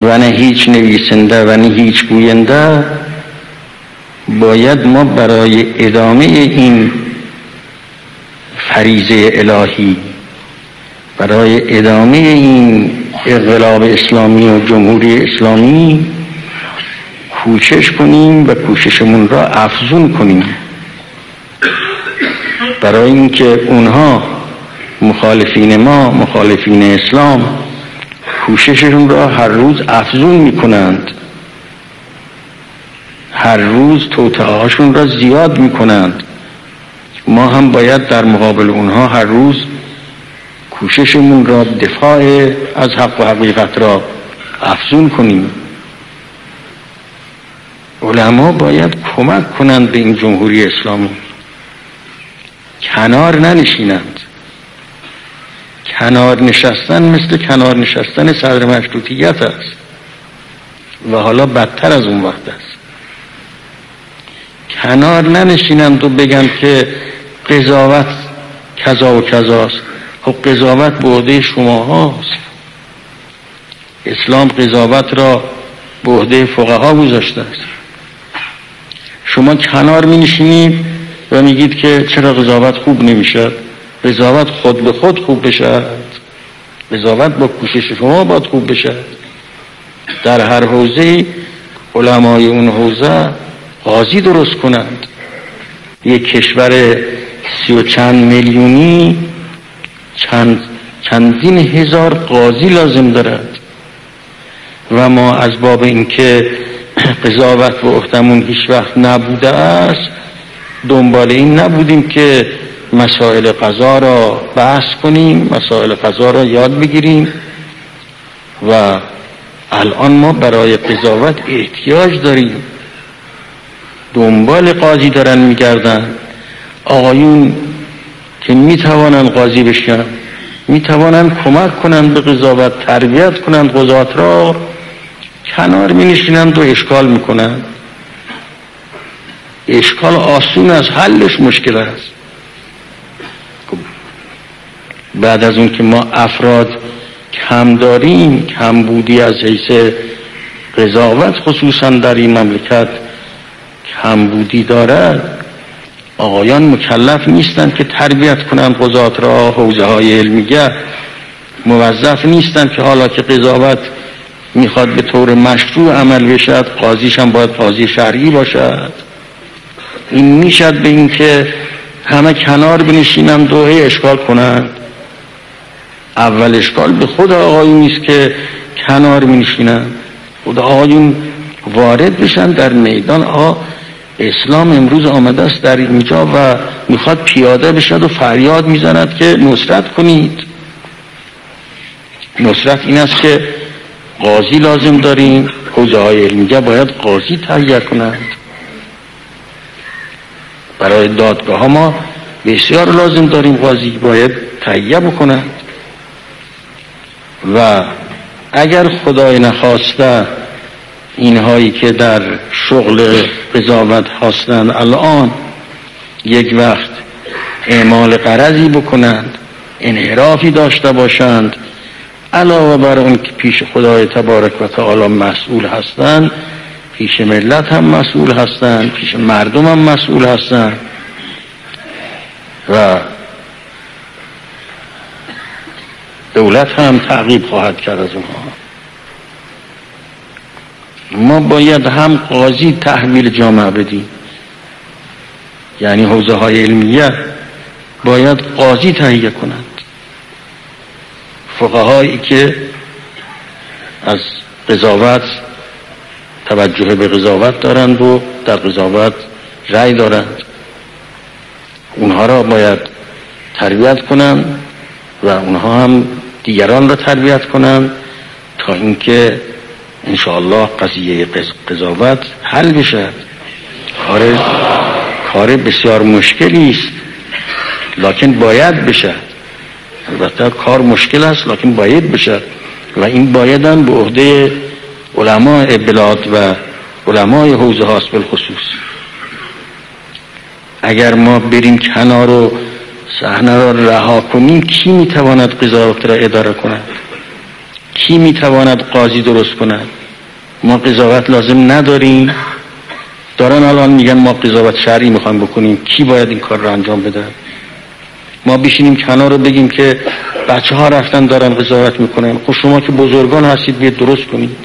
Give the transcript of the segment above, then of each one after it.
و نه هیچ نویسنده و نه هیچ گوینده، باید ما برای ادامه این فریضه الهی، برای ادامه این انقلاب اسلامی و جمهوری اسلامی کوشش کنیم و کوششمون را افزون کنیم، برای اینکه اونها مخالفین ما، مخالفین اسلام، کوشششون را هر روز افزون میکنند، هر روز توطئه‌هاشون را زیاد میکنند. ما هم باید در مقابل اونها هر روز کوششمون را دفاع از حق و حقیقت را افزون کنیم. علما باید کمک کنند به این جمهوری اسلامی، کنار ننشینند. کنار نشستن مثل کنار نشستن صدر مشروطیت است و حالا بدتر از اون وقت است. کنار ننشینند و بگن که قضاوت کذا و کذاست. خب قضاوت به عهده شما هاست. اسلام قضاوت را به عهده فقها گذاشته است. شما کنار می نشینید و میگید که چرا قضاوت خوب نمیشه؟ قضاوت خود به خود خوب بشه. قضاوت با کوشش شما باید خوب بشه. در هر حوزه علمای اون حوزه قاضی درست کنند. یک کشور 30 و چند میلیونی چندین هزار قاضی لازم دارد و ما از باب اینکه قضاوت به عهدمون هیچ وقت نبوده است دنبال این نبودیم که مسائل قضا را بحث کنیم، مسائل قضا را یاد بگیریم و الان ما برای قضاوت احتیاج داریم. دنبال قاضی دارن میگردن، آقایون که میتوانن قاضی بشن، میتوانن کمک کنن به قضاوت، تربیت کنن قضات را، کنار مینشینند و اشکال میکنن. اشکال آسون است، حلش مشکل است. بعد از اون که ما افراد کم داریم، کم بودی از حیث قضاوت خصوصا در این مملکت کم بودی دارد، آقایان مکلف نیستند که تربیت کنند قضات را، حوزه های علمیه موظف نیستند که حالا که قضاوت میخواد به طور مشروع عمل بشد قاضیش هم باید قاضی شرعی باشد. این میشد به این که همه کنار بنشینند و اشکال کنند. اول اشکال به خود آقایون نیست که کنار بنشینند، خود آقایون وارد بشن در میدان. اسلام امروز آمده است در اینجا و میخواد پیاده بشد و فریاد میزند که نصرت کنید. نصرت این است که قاضی لازم داریم، حوزه های علمیه باید قاضی تهیه کنند. برای دادگاه ها ما بسیار لازم داریم قاضی باید تهیه بکنند و اگر خدای نخواسته اینهایی که در شغل قضاوت هستند الان یک وقت اعمال غرضی بکنند، انحرافی داشته باشند، علاوه بر اون که پیش خدای تبارک و تعالی مسئول هستند، پیش ملت هم مسئول هستند، پیش مردم هم مسئول هستند و دولت هم تعقیب خواهد کرد از اونها. ما باید هم قاضی تحویل جامعه بدیم، یعنی حوزه های علمیه باید قاضی تهیه کنند. فقهایی که از قضاوت توجه به قضاوت دارند و در قضاوت رأی دارند، اونها را باید تربیت کنند و اونها هم دیگران را تربیت کنند تا اینکه انشاءالله قضیه قضاوت حل بشه. کار بسیار مشکلی است لکن باید بشه. البته کار مشکل است لکن باید بشه و این باید هم به عهده علماء بلاد و علماء حوزه هاست بالخصوص. اگر ما بریم کنار و صحنه را رها کنیم کی میتواند قضاوت را اداره کند؟ کی میتواند قاضی درست کند؟ ما قضاوت لازم نداریم؟ دارن الان میگن ما قضاوت شرعی میخوایم بکنیم، کی باید این کار رو انجام بده؟ ما بشینیم کنار رو بگیم که بچه ها رفتن دارن قضاوت میکنن. خب شما که بزرگان هستید بیاید درست کنید.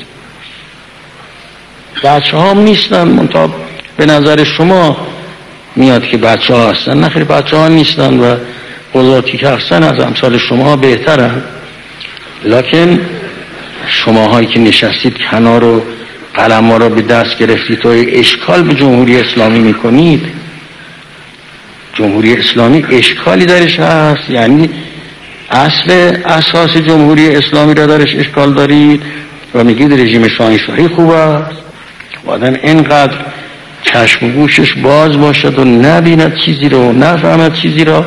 بچه ها نیستن، منتها به نظر شما میاد که بچه ها هستن. نه خیلی بچه ها نیستن و قضاتی که هستن از امثال شما بهترن. لکن شماهایی که نشستید کنار و قلم ها را به دست گرفتید و اشکال به جمهوری اسلامی میکنید. جمهوری اسلامی اشکالی درش هست، یعنی اصل اساس جمهوری اسلامی را درش اشکال دارید و میگید رژیم شاهنشاهی خوب است. آدم اینقدر چشم و گوشش باز باشد و نبیند چیزی را و نفهمد چیزی را.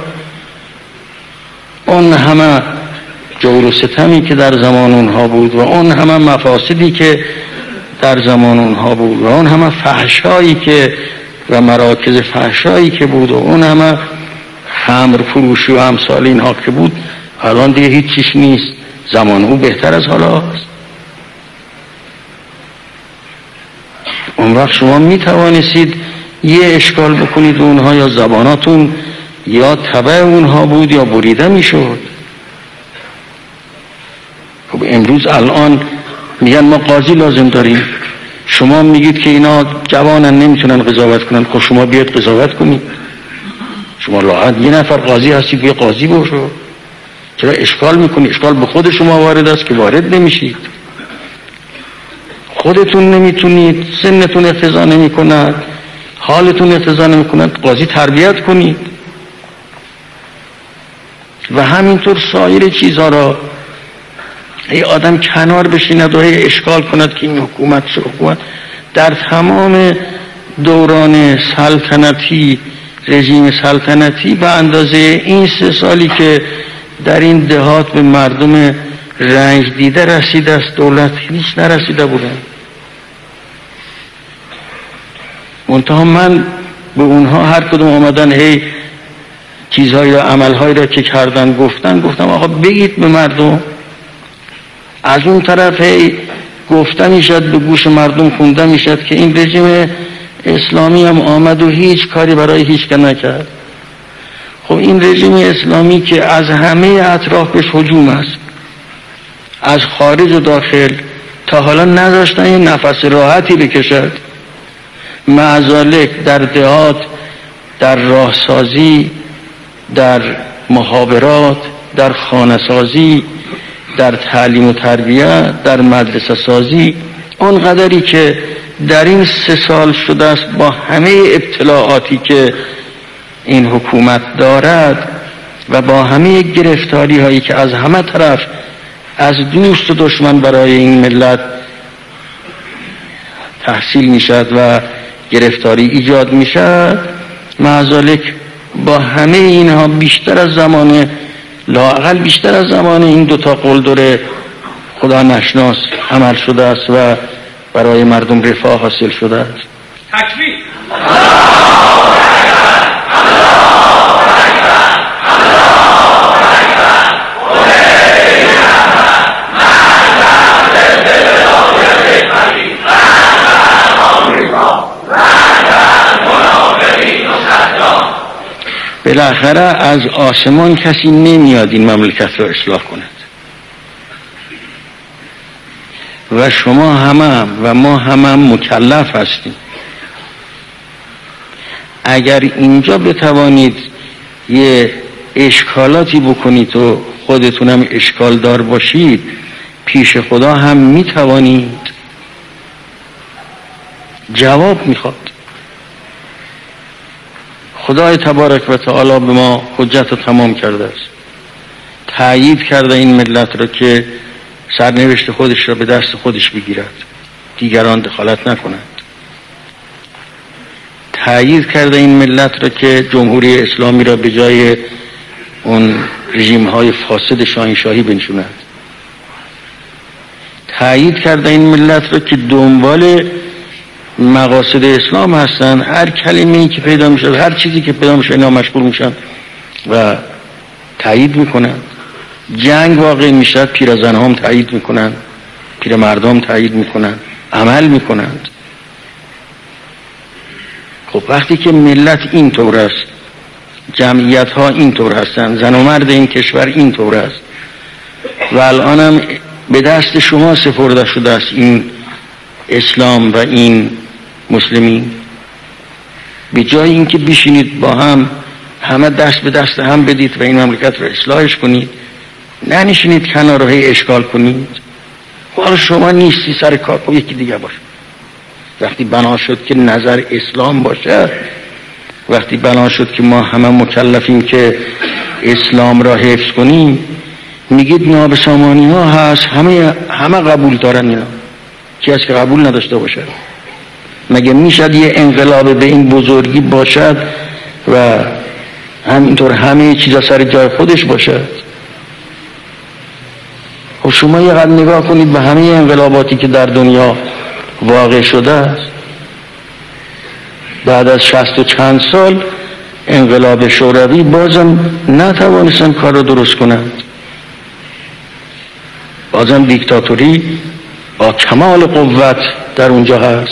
اون همه جور و ستمی که در زمان اونها بود و اون همه مفاسدی که در زمان اونها بود و اون همه فحشایی که و مراکز فحشایی که بود و اون همه خمر فروشی و امثال اینها که بود، الان دیگه هیچ چیز نیست. زمان او بهتر از حالا است. اون وقت شما می توانستید یه اشکال بکنید اونها، یا زباناتون یا تبع اونها بود یا بریده می شد. خب امروز الان میگن ما قاضی لازم داریم، شما میگید که اینا جوانن نمیتونن قضاوت کنن. خب شما بیاید قضاوت کنید. شما راحت یه نفر قاضی هستید، یه قاضی باشو. چرا اشکال میکنید؟ اشکال به خود شما وارد است که وارد نمیشید. خودتون نمیتونید، سنتون اقتضا نمیکند، حالتون اقتضا نمیکند، قاضی تربیت کنید. و همینطور سایر چیزها را ای آدم کنار بشیند و اشکال کند که این حکومت چه حکومت. در تمام دوران سلطنتی، رژیم سلطنتی، به اندازه این 3 سالی که در این دهات به مردم رنج دیده رسیده است، دولت هیچ نرسیده بودن. منتها من به اونها هر کدوم آمدن هی چیزهایی را، عملهایی را که کردن گفتم آقا بگید به مردم. از اون طرف هی گفته میشد، به گوش مردم خونده میشد که این رژیم اسلامی هم آمد و هیچ کاری برای هیچ که نکرد. خب این رژیم اسلامی که از همه اطرافش هجوم است، از خارج و داخل، تا حالا نذاشتن یه نفس راحتی بکشد. معذالک در دهات، در راهسازی، در محاورات، در خانه‌سازی، در تعلیم و تربیت، در مدرسه سازی، اون قدری که در این 3 سال شده است با همه ابتلاعاتی که این حکومت دارد و با همه گرفتاری هایی که از همه طرف از دوست و دشمن برای این ملت تحصیل می شد و گرفتاری ایجاد می شد، معذالک با همه اینها بیشتر از زمان، لااقل بیشتر از زمان این 2 تا قلدر خدا نشناس عمل شده است و برای مردم رفاه حاصل شده است. تکبیر. بالاخره از آسمان کسی نمیاد این مملکت را اصلاح کند و شما همه و ما همه مکلف هستیم. اگر اینجا بتوانید یه اشکالاتی بکنید و خودتونم اشکال دار باشید، پیش خدا هم میتوانید. جواب میخواد. خدای تبارک و تعالی به ما حجت رو تمام کرده است. تأیید کرده این ملت را که سرنوشت خودش را به دست خودش بگیرد، دیگران دخالت نکنند. تأیید کرده این ملت را که جمهوری اسلامی را به جای اون رژیم های فاسد شاهنشاهی بنشوند. تأیید کرده این ملت را که دنبال مقاصد اسلام هستن. هر کلمه‌ای که پیدا میشه، هر چیزی که پیدا میشه اینا مشغول میشن و تایید میکنن. جنگ واقع میشد، پیرزن هم تایید میکنن، پیر مردم تایید میکنن، عمل میکنند. خب وقتی که ملت این طور است، جمعیت ها این طور هستند، زن و مرد این کشور این طور است و الانم به دست شما سپرده شده است این اسلام و این مسلمین، به جای اینکه بشینید با هم همه دست به دست هم بدید و این مملکت رو اصلاحش کنید، ننشینید کنار رو اشکال کنید. حالا شما نیستی سر کار، خب یکی دیگه باشه. وقتی بنا شد که نظر اسلام باشه، وقتی بنا شد که ما همه مکلفیم که اسلام را حفظ کنیم، میگید نابسامانی ها هست، همه قبول دارن اینا، کی هست که قبول نداشته باشه؟ مگه میشد یه انقلاب به این بزرگی باشد و همینطور همه چیزا سر جای خودش باشد؟ خب شما یه قدر نگاه کنید به همه انقلاباتی که در دنیا واقع شده است. بعد از 60 و چند سال انقلاب شوروی بازم نتوانستن کار رو درست کنند، بازم دیکتاتوری با کمال قوت در اونجا هست.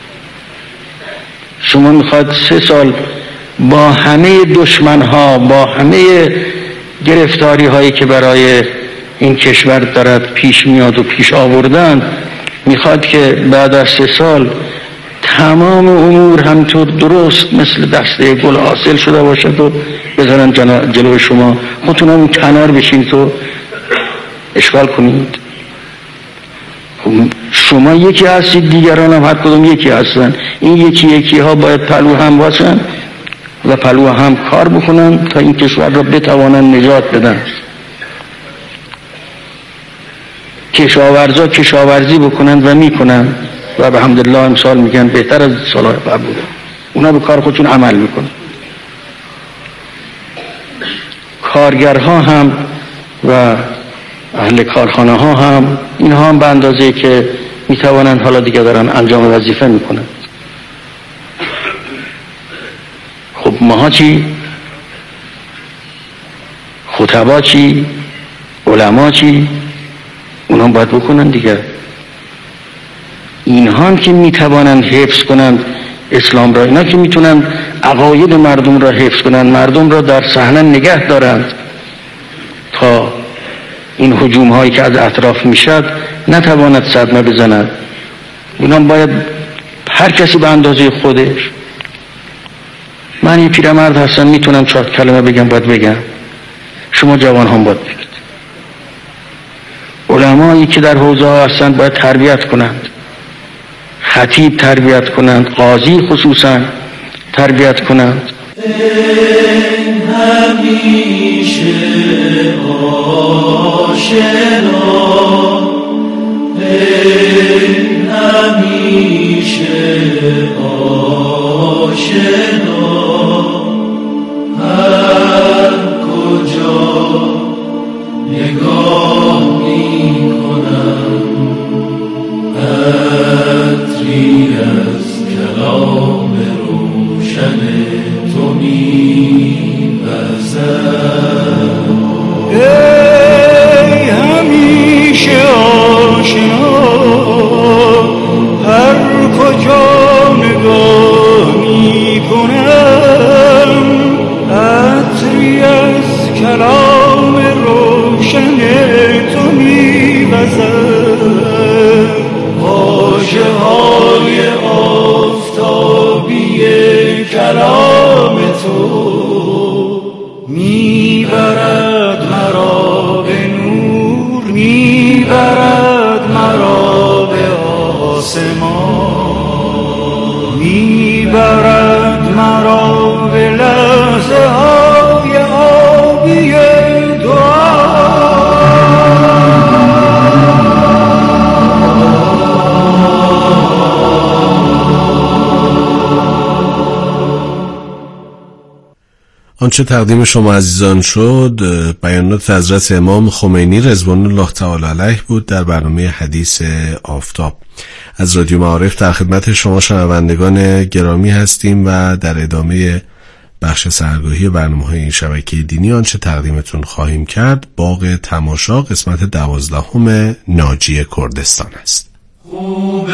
شما میخواد 3 سال با همه دشمن ها، با همه گرفتاری هایی که برای این کشور دارد پیش میاد و پیش آوردن، میخواد که بعد از 3 سال تمام امور همطور درست مثل دسته گل حاصل شده باشد و بذارن جلوی شما، خودتون هم کنار بشین تو اشغال کنید. شما یکی هستید، دیگران هم هر کدوم یکی هستن. این یکی ها باید پلو هم باشن و پلو هم کار بکنن تا این کشور را بتوانن نجات بدن. کشاورزا کشاورزی بکنن و میکنن و به حمدالله امسال میگن بهتر از سالهای قبل بوده، اونا به کار خودشون عمل میکنن. کارگرها هم و اهل کارخانه ها هم، اینها هم به اندازه که میتوانند حالا دیگه دارن انجام وظیفه میکنن. خب ماها چی؟ خطبا چی؟ علما چی؟ اونا باید بکنن دیگه. اینها هم که میتوانند حفظ کنند اسلام را، اینا که میتونند عقاید مردم را حفظ کنند، مردم را در صحنه نگه دارند تا این هجوم هایی که از اطراف میشد نتواند صدمه بزند. اونا باید هر کسی به اندازه خودش. من یه پیرمرد هستم، میتونم 4 کلمه بگم، باید بگم. شما جوان هم باید بگید. علمایی که در حوزه ها هستند باید تربیت کنند، خطیب تربیت کنند، قاضی خصوصا تربیت کنند. همیشه آشنا، همیشه آشنا، هر کجا نگاه می کنم عطری از کلام روشن تو می وزد. ای همیشه آشنا، هر کجا نگاه می کنم عطری از کلام روشن تو می وزد. واژه های آفتابی کلام تو میبرد مرا به نور، میبرد مرا به آسمان، میبرد مرا به لحظه های آبی آنچه تقدیم شما عزیزان شد بیانات حضرت امام خمینی رضوان الله تعالی علیه بود در برنامه حدیث آفتاب. از رادیو معارف در خدمت شما شنوندگان گرامی هستیم و در ادامه بخش سرگاهی برنامه‌های این شبکه دینی آنچه تقدیمتون خواهیم کرد باغ تماشا قسمت 12 ناجی کردستان است. خوب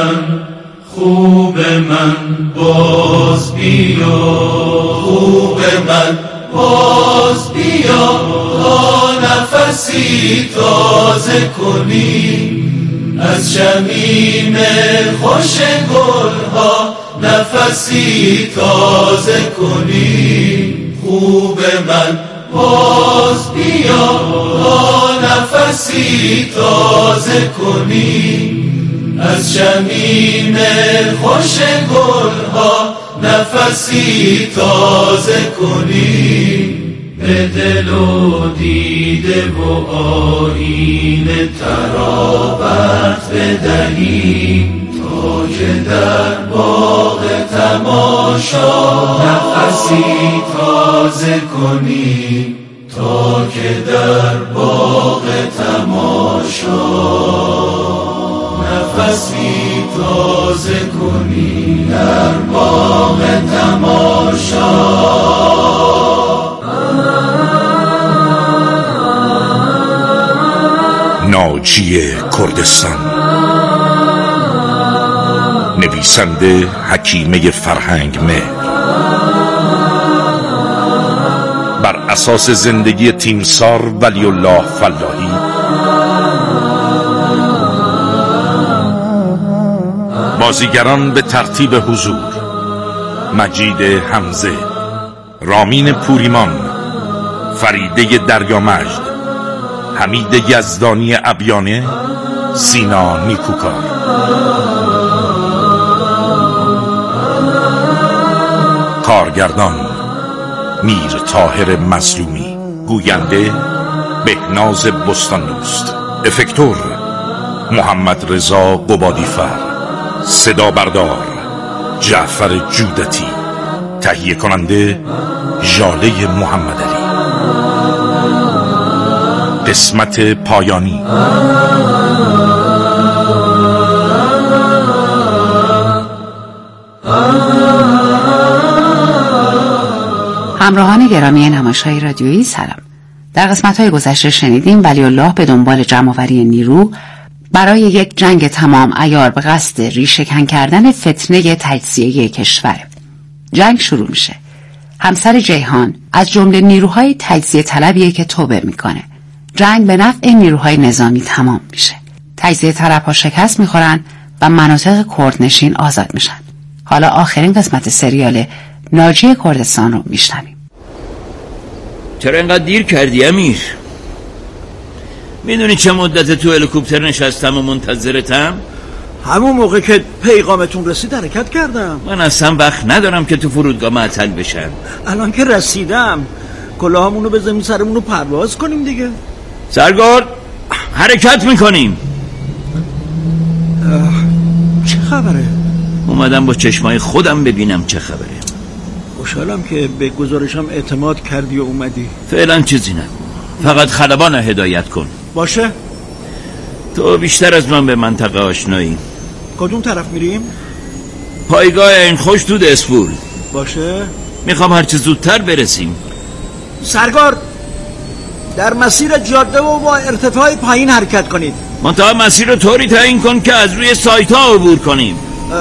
من باز بیا، خوب من باز بیا، تا نفسی تازه کنی از شمیم خوش گلها، نفسی تازه کنی. خوب من باز بیا، تا نفسی تازه کنی از شمیم خوش گلها، نفسی تازه کنی. به دل و دیده و آیین ترابت بدهی، تا که در باغ تماشا نفسی تازه کنی، تا که در باغ تماشا نفسی تازه کنی، در باغ تماشا. ناجی کردستان، نویسنده حکیمه فرهنگ مهر، بر اساس زندگی تیمسار ولی الله فلاحی. بازیگران به ترتیب حضور: مجید حمزه، رامین پوریمان، فریده دریامجد، حمید یزدانی ابیانه، سینا نیکوکار. کارگردان: میر طاهر مظلومی، گوینده بهناز بستان‌دوست، افکتور محمد رضا قبادیفر، صدا بردار جعفر جودتی، تهیه کننده ژاله محمدعلی. قسمت پایانی. همراهان گرامی نمایش‌های رادیویی سلام. در قسمت‌های گذشته شنیدیم ولی الله به دنبال جمع‌آوری نیرو برای یک جنگ تمام عیار به قصد ریشه‌کن کردن فتنه تجزیه کشور. جنگ شروع میشه. همسر جیهان از جمله نیروهای تجزیه طلبیه که توبه میکنه. جنگ به نفع نیروهای نظامی تمام میشه. تجزیه طلبها شکست میخورن و مناطق کردنشین آزاد میشن. حالا آخرین قسمت سریال ناجی کردستان رو میشنویم. چرا اینقدر دیر کردی امیر؟ میدونی چه مدت تو هلیکوپتر نشستم و منتظرتم؟ همون موقع که پیغامتون رسید حرکت کردم. من اصلا وقت ندارم که تو فرودگاه معطل بشم. الان که رسیدم کلاهمونو بزنیم سرمونو پرواز کنیم دیگه. سرگرد حرکت میکنیم. چه خبره؟ اومدم با چشمای خودم ببینم چه خبره. خوشحالم که به گزارشم اعتماد کردی و اومدی. فعلا چیزی نگو، فقط خلبان هدایت کن. باشه. تو بیشتر از من به منطقه آشنایی. کدوم طرف میریم؟ پایگاه این خوش دود اسپول. باشه. میخوام هرچه زودتر برسیم. سرگرد در مسیر جاده و با ارتفاع پایین حرکت کنید. منتها مسیر رو طوری تعیین کن که از روی سایت ها عبور کنیم.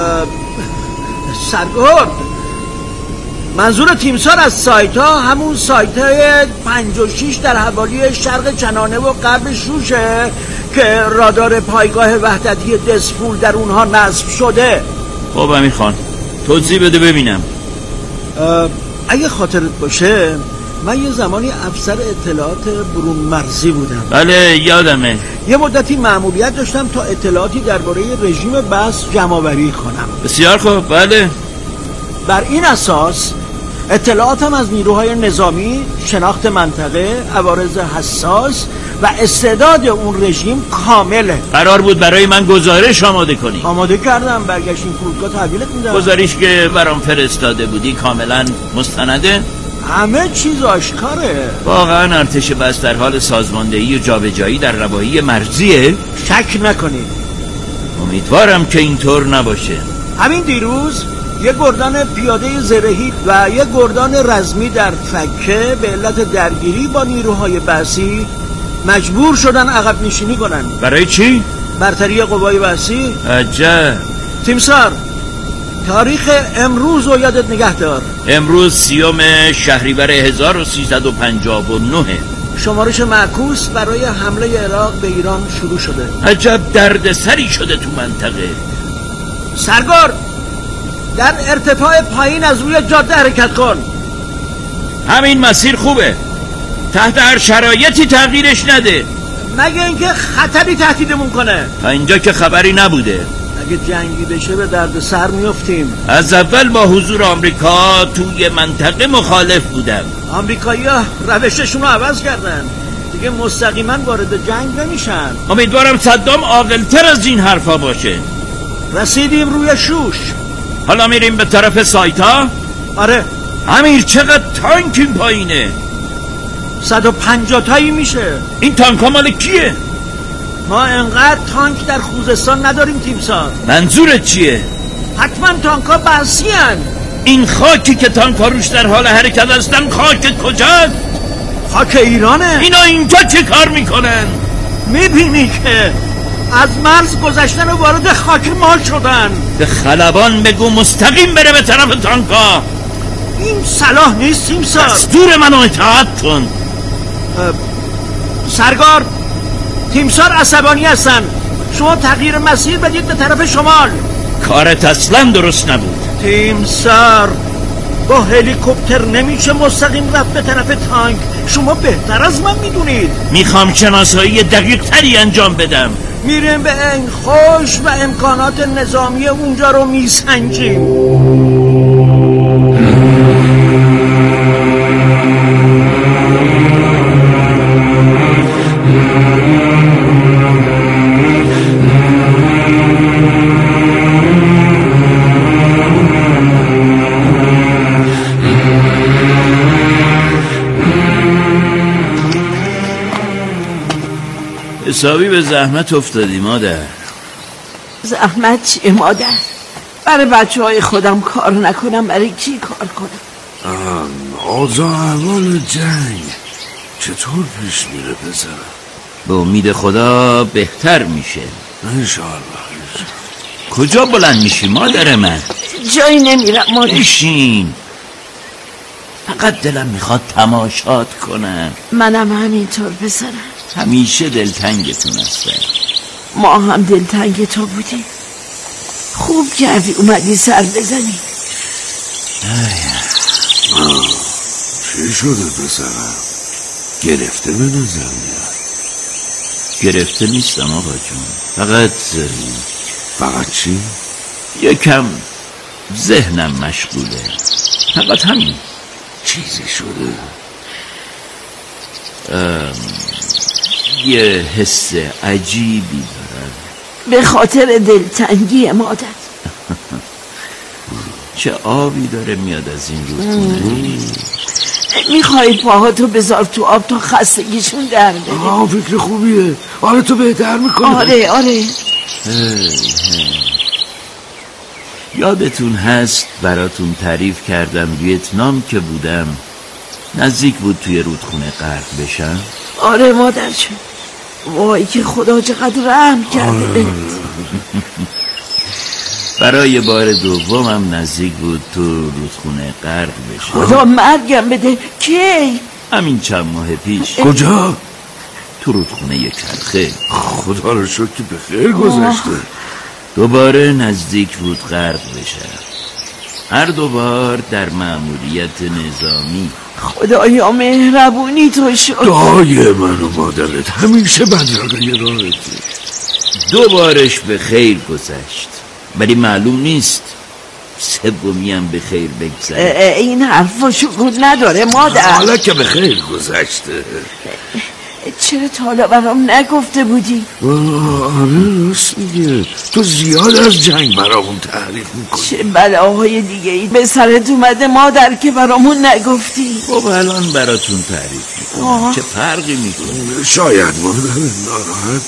سرگرد منظور تیمسار از سایت ها همون سایت های 5 و 6 در حوالی شرق چنانه و غرب شوشه که رادار پایگاه وحدتی دسپول در اونها نصب شده. خب امیر خان توضیح بده ببینم. اگه خاطرت باشه من یه زمانی افسر اطلاعات برون مرزی بودم. بله یادمه. یه مدتی مأموریت داشتم تا اطلاعاتی درباره رژیم بس جمع‌آوری کنم. بسیار خوب. بله. بر این اساس اطلاعاتم از نیروهای نظامی، شناخت منطقه، عوارض حساس و استعداد اون رژیم کامله. قرار بود برای من گزارش آماده کنی. آماده کردم، برگشتیم فرودگاه تحویلت میدم. گزارش که برام فرستاده بودی کاملا مستنده؟ همه چیز آشکاره. واقعا ارتش بس در حال سازماندهی و جابجایی در نواحی مرزیه؟ شک نکنید. امیدوارم که اینطور نباشه. همین دیروز یک گردان پیاده زرهی و یک گردان رزمی در فکه به علت درگیری با نیروهای بعثی مجبور شدن عقب نشینی کنن. برای چی؟ برتری قوای بعثی. عجب. تیمسار، تاریخ امروز رو یادت نگه دار. امروز 30 شهریور 1359. شمارش معکوس برای حمله عراق به ایران شروع شده. عجب دردسری شده تو منطقه. سرگار، در ارتفاع پایین از روی جاده حرکت کن. همین مسیر خوبه، تحت هر شرایطی تغییرش نده، مگه اینکه خطری تهدیدمون کنه. تا اینجا که خبری نبوده. اگه جنگی بشه به درد سر میافتیم. از اول با حضور آمریکا توی منطقه مخالف بودم. آمریکایی‌ها روششون رو عوض کردن، دیگه مستقیما وارد جنگ نمیشن. امیدوارم صدام عاقل‌تر از این حرفا باشه. رسیدیم روی شوش. حالا میریم به طرف سایتا؟ آره. امیر چقدر تانک این پایینه؟ 150 تایی میشه. این تانک ها مال کیه؟ ما انقدر تانک در خوزستان نداریم تیمسار. منظورت چیه؟ حتما تانک ها بعثی هن. این خاکی که تانک ها روش در حال حرکت هستن خاک کجاست؟ خاک ایرانه. اینا اینجا چه کار میکنن؟ میبینی که از مرز گذشتن و وارد خاک ما شدن. به خلبان بگو مستقیم بره به طرف تانک ها. این صلاح نیست تیمسار. دستور منو اطاعت کن. سرگار، تیمسار عصبانی هستن. شما تغییر مسیر بدید به طرف شمال. کارت اصلا درست نبود تیمسار. با هلیکوپتر نمیشه مستقیم رفت به طرف تانک. شما بهتر از من میدونید. میخوام شناسایی دقیق تری انجام بدم. میریم به این خوش و امکانات نظامی اونجا رو میسنجیم. حسابی به زحمت افتادی مادر. زحمت چیه مادر؟ برای بچه‌های خودم کار نکنم برای کی کار کنم؟ اوضاع احوال جنگ چطور پیش میره پسرم؟ به امید خدا بهتر میشه انشالله. کجا بلند میشی مادر من؟ جایی نمیرم مادر. بشین، فقط دلم میخواد تماشات کنم. منم همینطور پسرم. همیشه دلتنگتون هستم. ما هم دلتنگ تو بودیم. خوب کردی اومدی سر بزنی. چی شده پسرم؟ گرفته به نظر میاد. گرفته نیستم آقا جون، فقط چی؟ یکم ذهنم مشغوله، فقط همین. چیزی شده؟ یه حس عجیبی دارم. به خاطر دلتنگی مادر. چه آبی داره میاد از این رودخونه. میخوای پاهاتو بذار تو آب تا خستگیشون در بره. فکر خوبیه. آره تو بهتر میکنه. آره یادتون هست براتون تعریف کردم ویتنام که بودم نزدیک بود توی رودخونه غرق بشم. آره مادر جون، وای که خدا چقدر رحم کرده بهت. برای بار دومم نزدیک بود تو رودخونه غرق بشم. خدا مرگم بده. کی؟ همین چند ماه پیش. کجا؟ تو رودخونه چرخه. خدا رو شکر که به خیر گذشته. دوباره نزدیک بود غرق بشم، هر دوبار در مأموریت نظامی. خدایا مهربونی تو شد. دعای من و مادرت همیشه بدرقه راهتی. دوبارش به خیر گذشت، ولی معلوم نیست سومی هم به خیر بگذره. این حرفا شکوت نداره مادر. حالا که به خیر گذشته. چرا تا حالا برام نگفته بودی؟ آره راست میگه. تو زیاد از جنگ برامون تعریف میکنی. چه بلاهای دیگه ای به سرت اومده مادر که برامون نگفتی؟ خب الان براتون تعریف میکنم. چه فرقی میکنه؟ شاید مادر ناراحت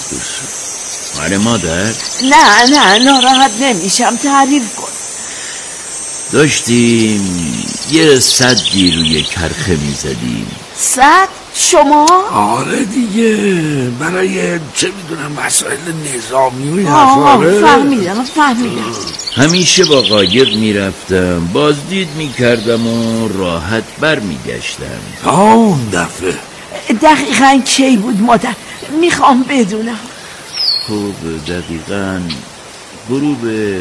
بشه. آره مادر. نه ناراحت نمیشم. تعریف کن. داشتیم یه سدی روی کرخه میزدیم. سد؟ شما؟ آره دیگه، برای چه میدونم مسائل نظامی و حرفاره. فهمیدم. همیشه با قایق میرفتم، بازدید میکردم و راحت بر میگشتم. اون دفعه دقیقاً کی بود مادر؟ میخوام بدونم. خب دقیقاً غروب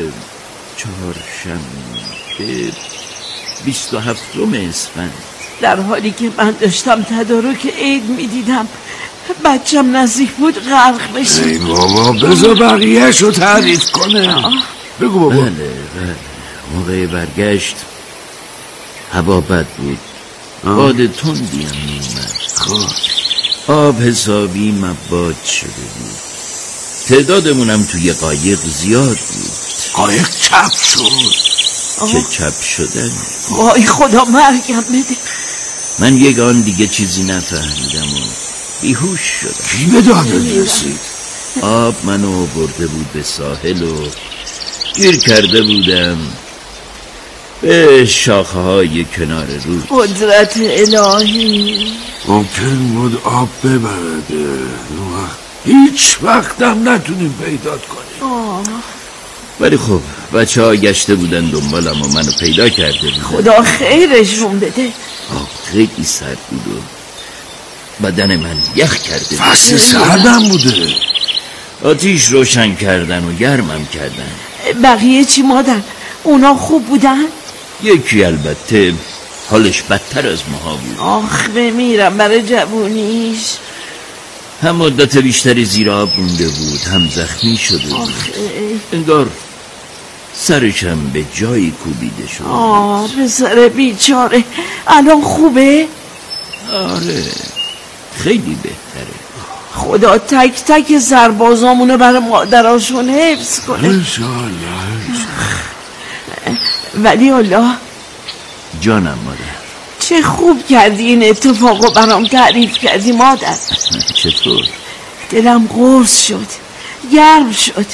چهارشنبه 27 اسفند، در حالی که من داشتم تدارک عید میدیدم، بچم نزدیک بود غرق بشه. ای بابا بذار بقیه‌ش رو تعریف کنه. بگو بابا. بله موقع برگشت هوا بد بود، باد تندی هم میومد. خب آب حسابی مباد شده بود، تعدادمونم توی قایق زیاد بود. قایق چپ شد. چه چپ شدن؟ وای خدا مرگم بده. من یک آن دیگه چیزی نفهمیدم و بیهوش شدم. کی به دادت رسید؟ آب منو برده بود به ساحل و گیر کرده بودم به شاخه های کنار رود. قدرت الهی. ممکن بود آب ببرده، هیچ وقتم نتونیم پیدا کنیم. ولی خب بچه ها گشته بودن دنبالم و منو پیدا کرده بودن. خدا خیرشون بده. آب خیلی سرد بود و بدن من یخ کرده بود. فصل سردم بوده. آتیش روشن کردن و گرمم کردن. بقیه چی مادر؟ اونا خوب بودن؟ یکی البته حالش بدتر از ماها بود. آخ بمیرم برای جوونیش. هم مدت بیشتری زیر آب مونده بود، هم زخمی شده بود. انگار سرشم به جایی کوبیده شد. پسر بیچاره الان خوبه؟ آره خیلی بهتره. خدا تک تک سربازامونو برای مادراشون حفظ کنه انشالله. ولی الله جانم مادر. چه خوب کردی این اتفاقو برام تعریف کردی مادر. چطور؟ دلم قرص شد، گرم شد.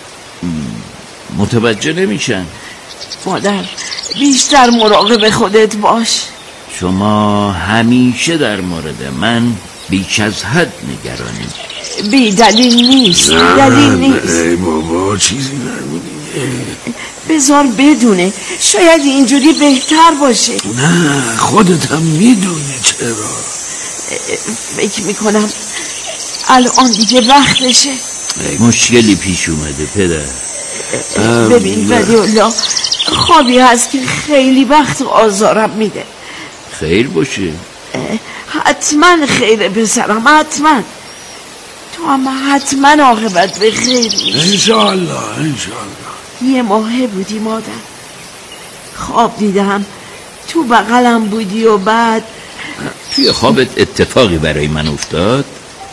متوجه نمیشن. مادر بیشتر مراقب خودت باش. شما همیشه در مورد من بیش از حد نگرانی. بی دلیل نیست. دلیل نیست. ای بابا چیزی نمونی. بذار بدونه، شاید اینجوری بهتر باشه. نه خودت هم میدونی چرا. فکر میکنم الان دیگه وقتشه. مشکلی پیش اومده پدر. ببین ولی الله، خوابی هست که خیلی وقت آزارم میده. خیر باشه. حتما خیره پسرم، حتما. تو هم حتما عاقبت به خیر میشه. انشالله. یه ماهه بودی مادر، خواب دیدم تو بغلم بودی و بعد توی خوابت اتفاقی برای من افتاد؟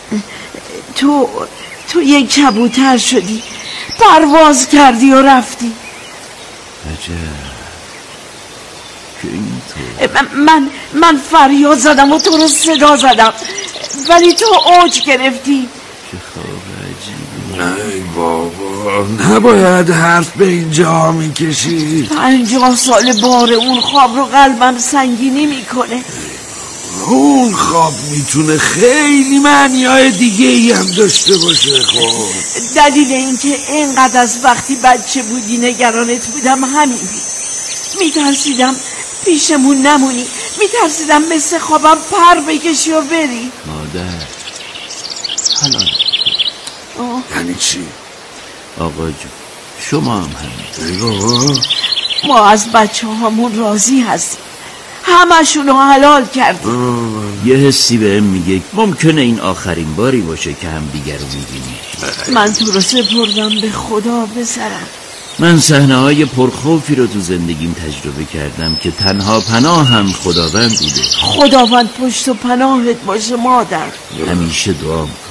تو یک کبوتر شدی، پرواز کردی و رفتی. عجب که اینطور. من فریاد زدم و تو رو صدا زدم، ولی تو اوج گرفتی. چه خواب عجیبی. ای بابا نباید حرف به اینجا میکشی. 50 سال بار اون خواب رو قلبم سنگینی میکنه. اون خواب میتونه خیلی معنیای دیگه ای هم داشته باشه. خب دلیل اینکه اینقدر از وقتی بچه بودی نگرانت بودم همین بود. میترسیدم پیشمون نمونی، میترسیدم مثل خوابم پر بکشی و بری. مادر حالا یعنی چی؟ آقا جون شما هم همین. ای بابا ما از بچه همون راضی هستیم، همشون رو حلال کردیم. یه حسی بهم میگه ممکنه این آخرین باری باشه که هم دیگر رو میبینیم. من تو رو سپردم به خدا بسرم. من صحنه‌های پرخوفی رو تو زندگیم تجربه کردم که تنها پناه هم خداوند بوده. خداوند پشت و پناهت باشه مادر. همیشه دعا میکنید.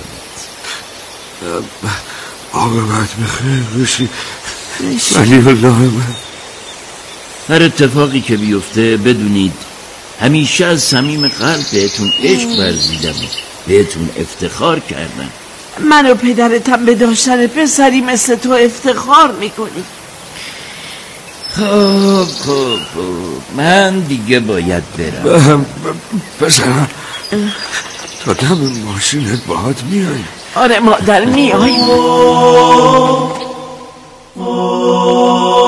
عاقبت بخیر بشی ولی الله من. هر اتفاقی که بیفته بدونید همیشه از صمیم قلب بهتون عشق ورزیدم و بهتون افتخار کردم. من و پدرتم به داشتن پسری مثل تو افتخار میکنی. خب من دیگه باید برم. پسرم تا دم ماشینت باهات میای. آره مادر میای.